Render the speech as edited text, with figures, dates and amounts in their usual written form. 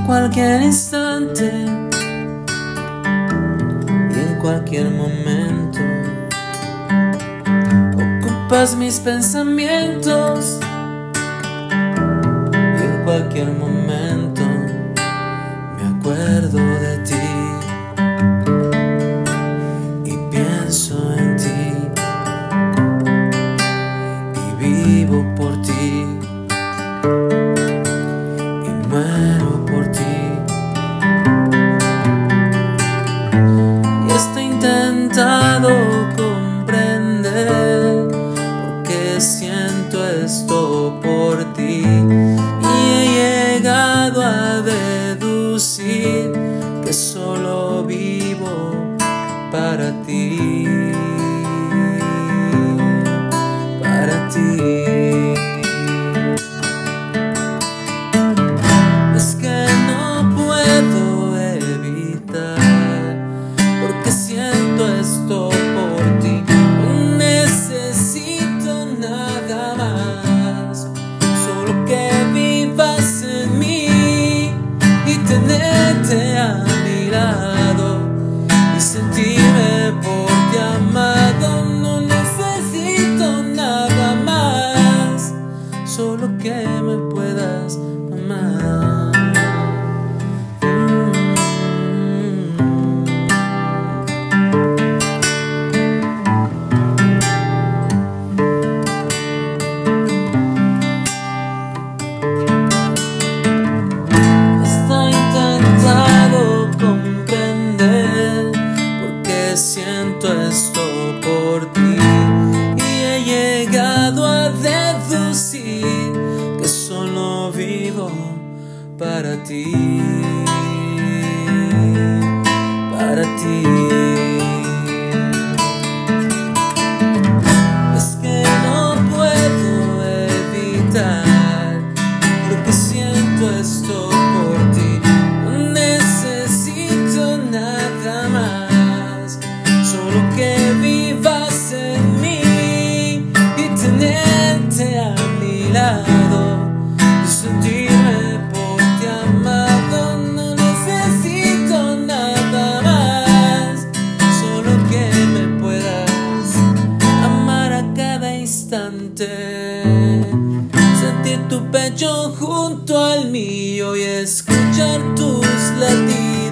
cualquier instante y en cualquier momento. Ocupas mis pensamientos y en cualquier momento me acuerdo de ti y pienso en ti y vivo por ti y muero por ti. Y estoy intentado comprender por qué siento esto por ti, y he llegado a deducir que solo vivo para ti, para ti. Es que no puedo evitar, porque siento esto por ti. No necesito nada más, solo que vivas en mí y tenerte a mi lado y sentirme por ti amado. No necesito nada más, solo que me puedas amar. Estoy intentando comprender por qué siento esto por ti, y he llegado a deducir que solo vivo para ti, para ti. Es que no puedo evitar, porque siento esto por ti. No necesito nada más, solo que vivas en mí y tenerte a mi lado y sentirme por ti amado. No necesito nada más, solo que me puedas amar a cada instante, sentir tu pecho junto al mío y escuchar tus latidos.